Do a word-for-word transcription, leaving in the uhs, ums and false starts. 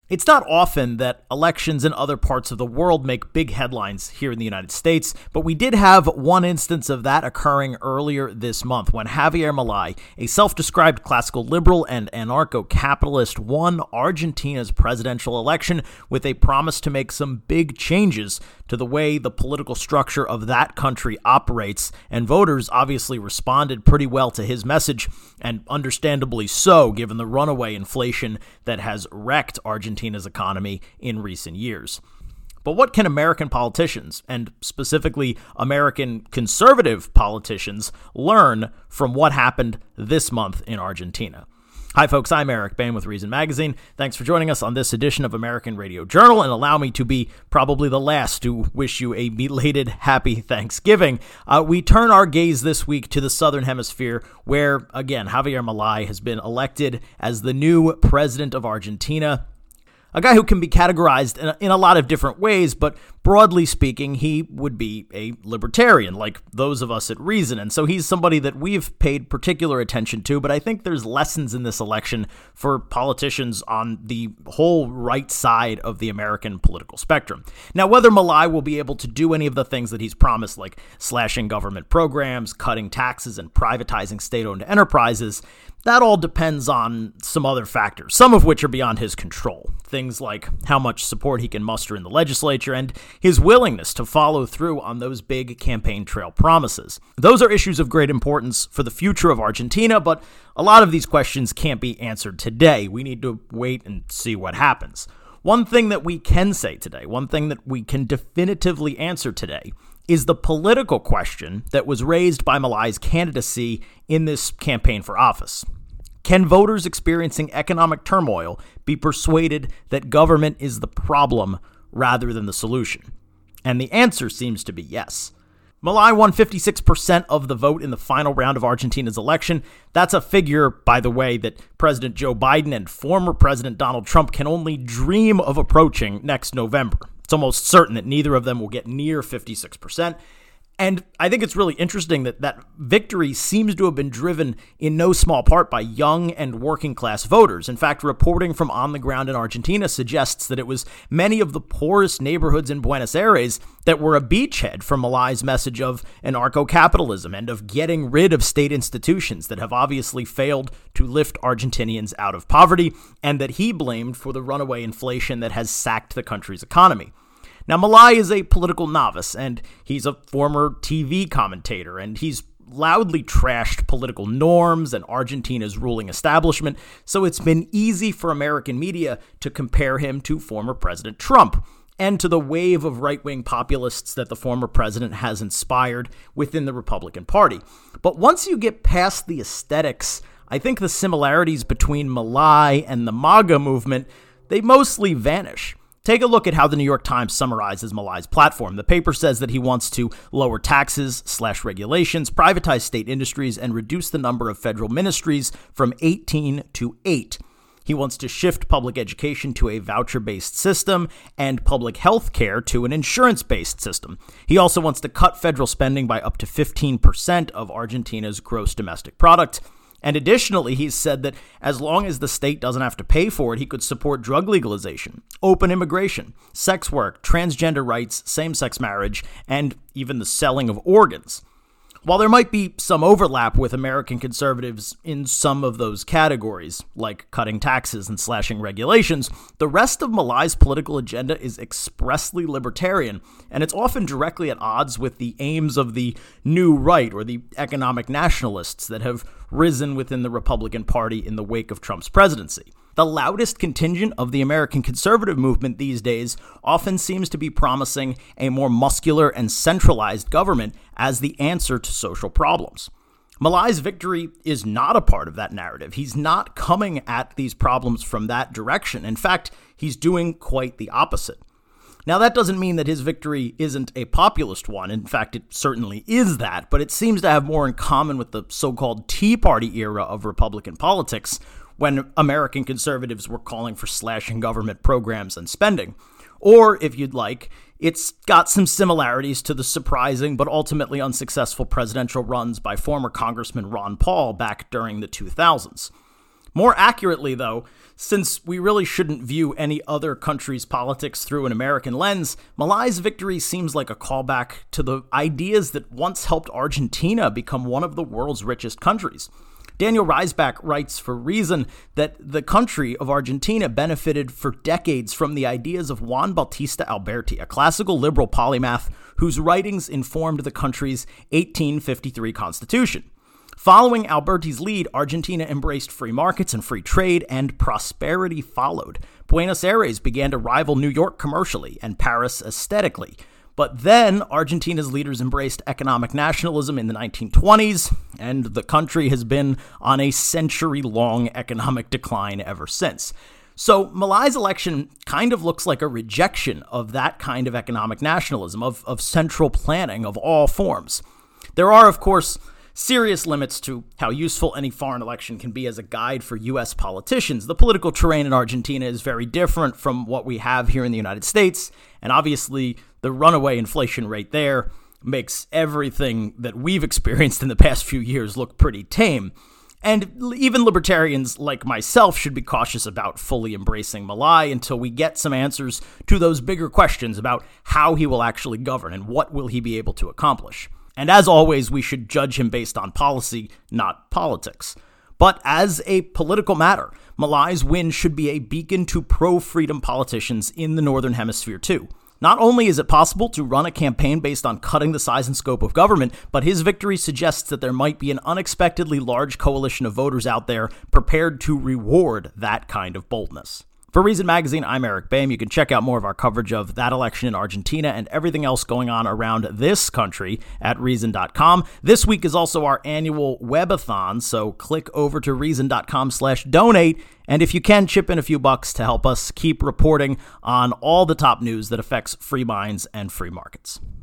It's not often that elections in other parts of the world make big headlines here in the United States, but we did have one instance of that occurring earlier this month when Javier Milei, a self-described classical liberal and anarcho-capitalist, won Argentina's presidential election with a promise to make some big changes to the way the political structure of that country operates, and voters obviously responded pretty well to his message, and understandably so, given the runaway inflation that has wrecked Argentina. Argentina's economy in recent years. But what can American politicians, and specifically American conservative politicians, learn from what happened this month in Argentina? Hi folks, I'm Eric Bain with Reason Magazine. Thanks for joining us on this edition of American Radio Journal, and allow me to be probably the last to wish you a belated happy Thanksgiving. Uh, we turn our gaze this week to the Southern Hemisphere, where, again, Javier Milei has been elected as the new president of Argentina. A guy who can be categorized in a, in a lot of different ways, but broadly speaking, he would be a libertarian, like those of us at Reason. And so he's somebody that we've paid particular attention to, but I think there's lessons in this election for politicians on the whole right side of the American political spectrum. Now, whether Milei will be able to do any of the things that he's promised, like slashing government programs, cutting taxes, and privatizing state-owned enterprises, that all depends on some other factors, some of which are beyond his control. Things like how much support he can muster in the legislature and his willingness to follow through on those big campaign trail promises. Those are issues of great importance for the future of Argentina, but a lot of these questions can't be answered today. We need to wait and see what happens. One thing that we can say today, one thing that we can definitively answer today, is the political question that was raised by Milei's candidacy in this campaign for office. Can voters experiencing economic turmoil be persuaded that government is the problem rather than the solution? And the answer seems to be yes. Milei won fifty-six percent of the vote in the final round of Argentina's election. That's a figure, by the way, that President Joe Biden and former President Donald Trump can only dream of approaching next November. It's almost certain that neither of them will get near fifty-six percent. And I think it's really interesting that that victory seems to have been driven in no small part by young and working class voters. In fact, reporting from on the ground in Argentina suggests that it was many of the poorest neighborhoods in Buenos Aires that were a beachhead for Milei's message of anarcho-capitalism and of getting rid of state institutions that have obviously failed to lift Argentinians out of poverty, and that he blamed for the runaway inflation that has sacked the country's economy. Now, Milei is a political novice, and he's a former T V commentator, and he's loudly trashed political norms and Argentina's ruling establishment, so it's been easy for American media to compare him to former President Trump and to the wave of right-wing populists that the former president has inspired within the Republican Party. But once you get past the aesthetics, I think the similarities between Milei and the MAGA movement, they mostly vanish. Take a look at how the New York Times summarizes Milei's platform. The paper says that he wants to lower taxes, slash regulations, privatize state industries, and reduce the number of federal ministries from eighteen to eight. He wants to shift public education to a voucher-based system and public health care to an insurance-based system. He also wants to cut federal spending by up to fifteen percent of Argentina's gross domestic product. And additionally, he's said that as long as the state doesn't have to pay for it, he could support drug legalization, open immigration, sex work, transgender rights, same-sex marriage, and even the selling of organs. While there might be some overlap with American conservatives in some of those categories, like cutting taxes and slashing regulations, the rest of Milei's political agenda is expressly libertarian, and it's often directly at odds with the aims of the new right or the economic nationalists that have risen within the Republican Party in the wake of Trump's presidency. The loudest contingent of the American conservative movement these days often seems to be promising a more muscular and centralized government as the answer to social problems. Milei's victory is not a part of that narrative. He's not coming at these problems from that direction. In fact, he's doing quite the opposite. Now, that doesn't mean that his victory isn't a populist one. In fact, it certainly is that, but it seems to have more in common with the so-called Tea Party era of Republican politics, when American conservatives were calling for slashing government programs and spending. Or, if you'd like, it's got some similarities to the surprising but ultimately unsuccessful presidential runs by former Congressman Ron Paul back during the two thousands. More accurately, though, since we really shouldn't view any other country's politics through an American lens, Milei's victory seems like a callback to the ideas that once helped Argentina become one of the world's richest countries. Daniel Reisbach writes for Reason that the country of Argentina benefited for decades from the ideas of Juan Bautista Alberti, a classical liberal polymath whose writings informed the country's eighteen fifty-three constitution. Following Alberti's lead, Argentina embraced free markets and free trade, and prosperity followed. Buenos Aires began to rival New York commercially and Paris aesthetically. But then Argentina's leaders embraced economic nationalism in the nineteen twenties, and the country has been on a century-long economic decline ever since. So Milei's election kind of looks like a rejection of that kind of economic nationalism, of, of central planning of all forms. There are, of course, serious limits to how useful any foreign election can be as a guide for U S politicians. The political terrain in Argentina is very different from what we have here in the United States, and obviously the runaway inflation rate there makes everything that we've experienced in the past few years look pretty tame. And even libertarians like myself should be cautious about fully embracing Milei until we get some answers to those bigger questions about how he will actually govern and what will he be able to accomplish. And as always, we should judge him based on policy, not politics. But as a political matter, Milei's win should be a beacon to pro-freedom politicians in the Northern Hemisphere too. Not only is it possible to run a campaign based on cutting the size and scope of government, but his victory suggests that there might be an unexpectedly large coalition of voters out there prepared to reward that kind of boldness. For Reason Magazine, I'm Eric Boehm. You can check out more of our coverage of that election in Argentina and everything else going on around this country at reason dot com. This week is also our annual webathon, so click over to reason dot com slash donate. And if you can, chip in a few bucks to help us keep reporting on all the top news that affects free minds and free markets.